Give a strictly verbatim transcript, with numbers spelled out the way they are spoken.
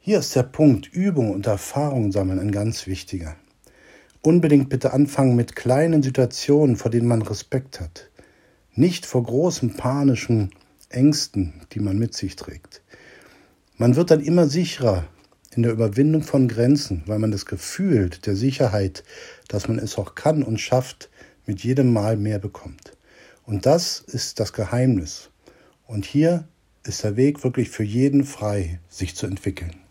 Hier ist der Punkt Übung und Erfahrung sammeln ein ganz wichtiger. Unbedingt bitte anfangen mit kleinen Situationen, vor denen man Respekt hat. Nicht vor großen panischen Ängsten, die man mit sich trägt. Man wird dann immer sicherer in der Überwindung von Grenzen, weil man das Gefühl der Sicherheit, dass man es auch kann und schafft, mit jedem Mal mehr bekommt. Und das ist das Geheimnis. Und hier ist der Weg wirklich für jeden frei, sich zu entwickeln.